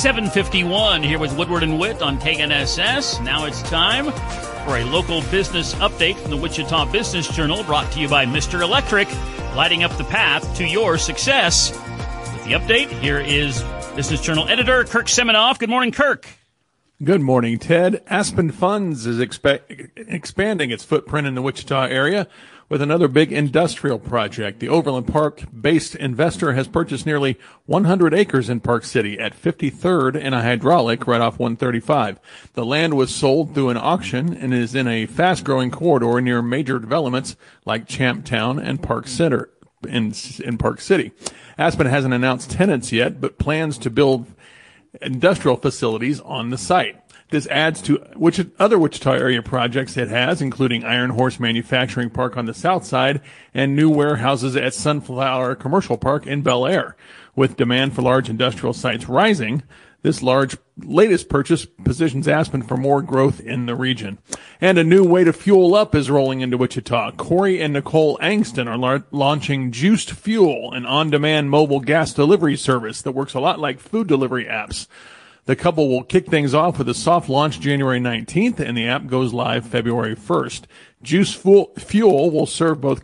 7:51 here with Woodward and Witt on KNSS. Now it's time for a local business update from the Wichita Business Journal, brought to you by Mr. Electric, lighting up the path to your success. With the update, here is Business Journal editor Kirk Seminoff. Good morning, Kirk. Good morning, Ted. Aspen Funds is expanding its footprint in the Wichita area with another big industrial project. The Overland Park-based investor has purchased nearly 100 acres in Park City at 53rd and a hydraulic right off 135. The land was sold through an auction and is in a fast-growing corridor near major developments like Champtown and Park Center in Park City. Aspen hasn't announced tenants yet, but plans to build industrial facilities on the site. This adds to other Wichita area projects it has, including Iron Horse Manufacturing Park on the south side and new warehouses at Sunflower Commercial Park in Bel Air. With demand for large industrial sites rising, this latest purchase positions Aspen for more growth in the region. And a new way to fuel up is rolling into Wichita. Corey and Nicole Angston are launching Juiced Fuel, an on-demand mobile gas delivery service that works a lot like food delivery apps. The couple will kick things off with a soft launch January 19th, and the app goes live February 1st. Juice Fuel will serve both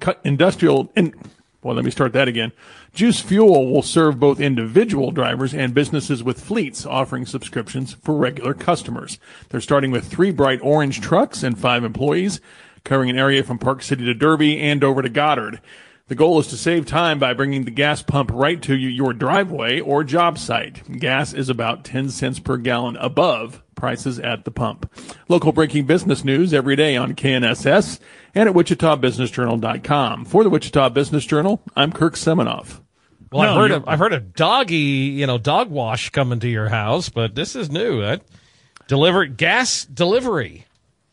Juice Fuel will serve both individual drivers and businesses with fleets offering subscriptions for regular customers. They're starting with 3 bright orange trucks and 5 employees, covering an area from Park City to Derby and over to Goddard. The goal is to save time by bringing the gas pump right to your driveway or job site. Gas is about 10 cents per gallon above prices at the pump. Local breaking business news every day on KNSS and at WichitaBusinessJournal.com. For the Wichita Business Journal, I'm Kirk Seminoff. Well, I've heard of dog wash coming to your house, but this is new. Gas delivery.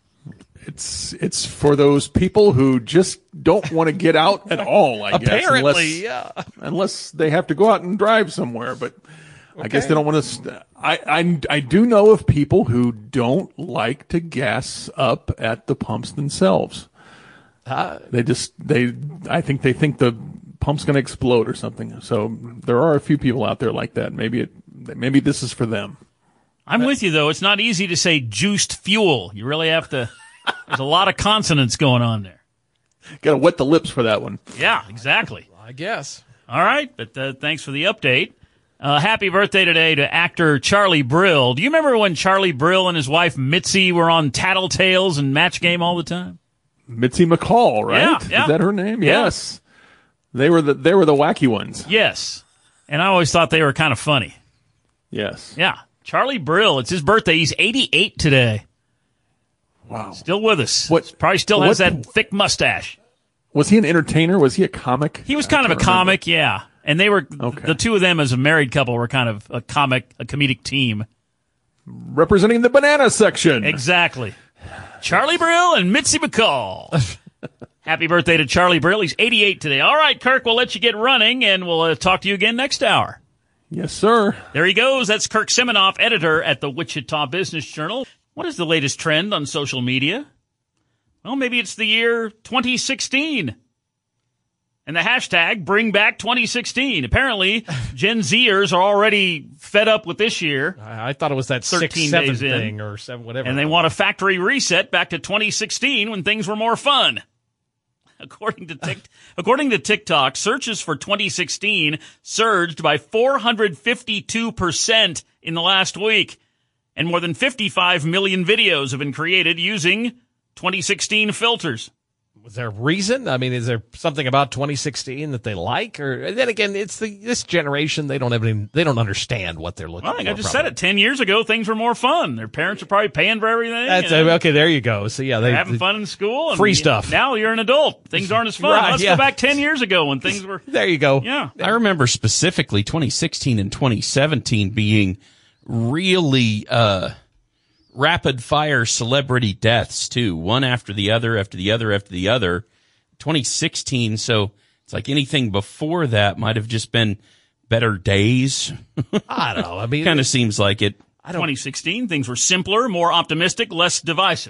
It's for those people who just don't want to get out at all, I guess. Apparently, unless they have to go out and drive somewhere, but okay. I guess they don't want to. I do know of people who don't like to gas up at the pumps themselves. I think they think the pump's going to explode or something. So there are a few people out there like that. Maybe this is for them. I'm with you, though. It's not easy to say juiced fuel. You really have to. There's a lot of consonants going on there. Got to wet the lips for that one. Yeah, exactly. I guess. All right, but thanks for the update. Happy birthday today to actor Charlie Brill. Do you remember when Charlie Brill and his wife Mitzi were on Tattletales and Match Game all the time? Mitzi McCall, right? Yeah. Is that her name? Yeah. Yes. They were the wacky ones. Yes. And I always thought they were kind of funny. Yes. Yeah. Charlie Brill, it's his birthday. He's 88 today. Wow. Still with us. Probably still has that thick mustache. Was he an entertainer? Was he a comic? He was kind of a comic, yeah. And they were, the two of them as a married couple were kind of a comedic team. Representing the banana section. Exactly. Charlie Brill and Mitzi McCall. Happy birthday to Charlie Brill. He's 88 today. All right, Kirk, we'll let you get running, and we'll talk to you again next hour. Yes, sir. There he goes. That's Kirk Seminoff, editor at the Wichita Business Journal. What is the latest trend on social media? Well, maybe it's the year 2016. And the hashtag, bring back 2016. Apparently, Gen Zers are already fed up with this year. I thought it was that 13 6-7 days in, thing or 7, whatever. And they want a factory reset back to 2016 when things were more fun. According to TikTok, searches for 2016 surged by 452% in the last week. And more than 55 million videos have been created using 2016 filters. Was there a reason? I mean, is there something about 2016 that they like? Or then again, it's this generation, they don't understand what they're looking for. I think I just said it. 10 years ago, things were more fun. Their parents are probably paying for everything. Okay, there you go. So yeah, they're having fun in school. And free stuff. Now you're an adult. Things aren't as fun. Right, Let's go back 10 years ago when things were. There you go. Yeah. I remember specifically 2016 and 2017 being really rapid fire celebrity deaths too, one after the other. 2016, so it's like anything before that might have just been better days. I don't know. I mean, kind of seems like it. 2016, things were simpler, more optimistic, less divisive.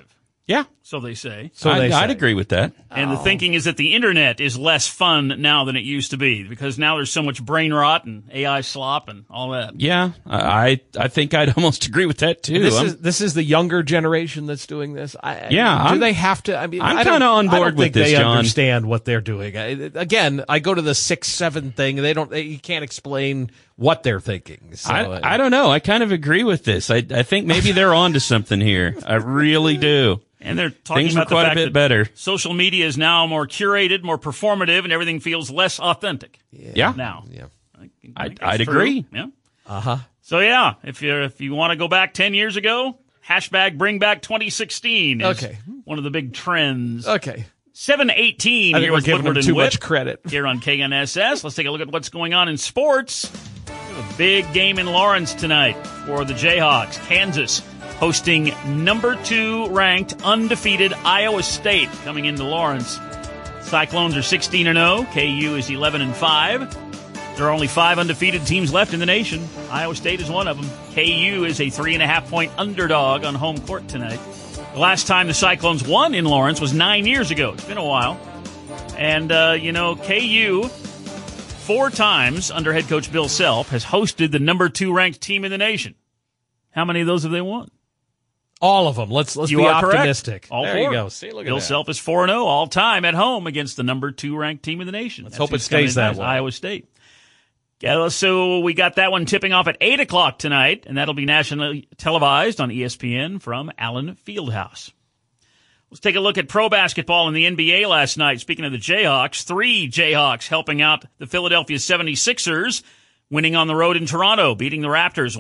Yeah. So they say. I'd agree with that. And the thinking is that the internet is less fun now than it used to be because now there's so much brain rot and AI slop and all that. Yeah, I think I'd almost agree with that too. This is the younger generation that's doing this. Do they have to? I mean, I'm kind of on board with this, John. John. Understand what they're doing. I go to the 6-7 thing. You can't explain what they're thinking. So, I don't know. I kind of agree with this. I think maybe they're onto something here. I really do. And they're talking Things about were quite the fact a bit that better. social media is now more curated, more performative, and everything feels less authentic. Yeah. Now. Yeah. I think I'd that's agree. true. Yeah. Uh-huh. So yeah, if you want to go back 10 years ago, hashtag bring back 2016 is one of the big trends. Okay. 7:18 I think here we're with giving Woodward them and too Whip much credit. here on KNSS. Let's take a look at what's going on in sports. A big game in Lawrence tonight for the Jayhawks. Kansas hosting number 2 ranked undefeated Iowa State coming into Lawrence. Cyclones are 16-0. KU is 11-5. There are only 5 undefeated teams left in the nation. Iowa State is one of them. KU is a 3.5-point underdog on home court tonight. The last time the Cyclones won in Lawrence was 9 years ago. It's been a while. And, KU, 4 times under head coach Bill Self, has hosted the number 2 ranked team in the nation. How many of those have they won? All of them. Let's You be are correct. optimistic. All there 4. you go. See, look at Bill that. Self is 4-0 all time at home against the number 2 ranked team in the nation. Let's That's hope it who's coming stays in that next, way. Iowa State. Yeah, so we got that one tipping off at 8 o'clock tonight, and that'll be nationally televised on ESPN from Allen Fieldhouse. Let's take a look at pro basketball in the NBA last night. Speaking of the Jayhawks, 3 Jayhawks helping out the Philadelphia 76ers, winning on the road in Toronto, beating the Raptors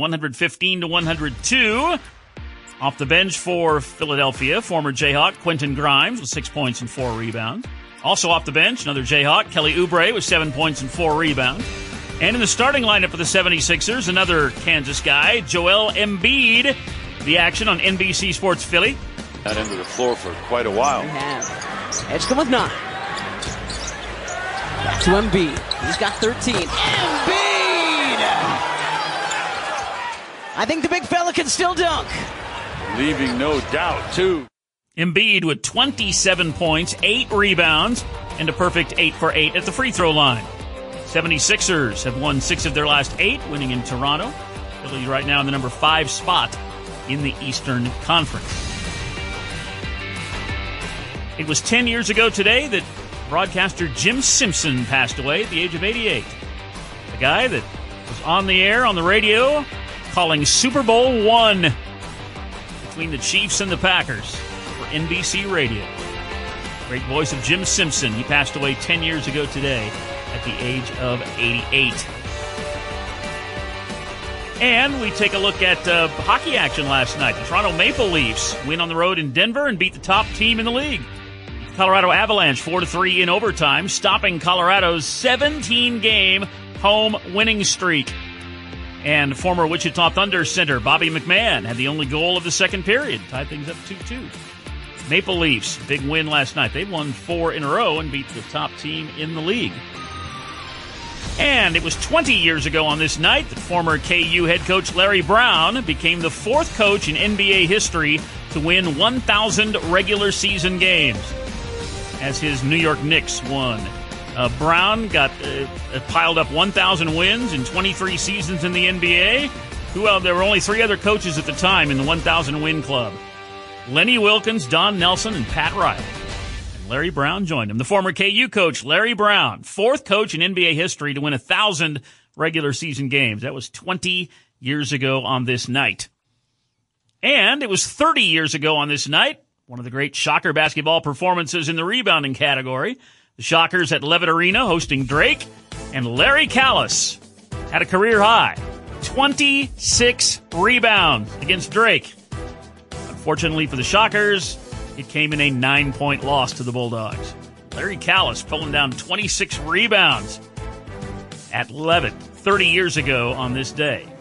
115-102. Off the bench for Philadelphia, former Jayhawk Quentin Grimes with 6 points and 4 rebounds. Also off the bench, another Jayhawk, Kelly Oubre with 7 points and 4 rebounds. And in the starting lineup for the 76ers, another Kansas guy, Joel Embiid. The action on NBC Sports Philly. Not into the floor for quite a while. They have. Edgecombe with 9. Back to Embiid. He's got 13. Embiid! I think the big fella can still dunk. Leaving no doubt, too. Embiid with 27 points, 8 rebounds, and a perfect 8 for 8 at the free throw line. 76ers have won 6 of their last 8, winning in Toronto. Philly right now in the number 5 spot in the Eastern Conference. It was 10 years ago today that broadcaster Jim Simpson passed away at the age of 88. The guy that was on the air, on the radio, calling Super Bowl I between the Chiefs and the Packers for NBC Radio. Great voice of Jim Simpson. He passed away 10 years ago today at the age of 88. And we take a look at hockey action last night. The Toronto Maple Leafs win on the road in Denver and beat the top team in the league. Colorado Avalanche 4-3 in overtime, stopping Colorado's 17-game home winning streak. And former Wichita Thunder center Bobby McMahon had the only goal of the second period, tied things up 2-2. Maple Leafs, big win last night. They won 4 in a row and beat the top team in the league. And it was 20 years ago on this night that former KU head coach Larry Brown became the 4th coach in NBA history to win 1,000 regular season games, as his New York Knicks won. Brown got piled up 1,000 wins in 23 seasons in the NBA. There were only 3 other coaches at the time in the 1,000 win club: Lenny Wilkins, Don Nelson, and Pat Riley. And Larry Brown joined him. The former KU coach, Larry Brown, 4th coach in NBA history to win 1,000 regular season games. That was 20 years ago on this night. And it was 30 years ago on this night, one of the great Shocker basketball performances in the rebounding category. The Shockers at Levitt Arena hosting Drake, and Larry Callis had a career high, 26 rebounds against Drake. Unfortunately for the Shockers, it came in a 9-point loss to the Bulldogs. Larry Callis pulling down 26 rebounds at Levitt 30 years ago on this day.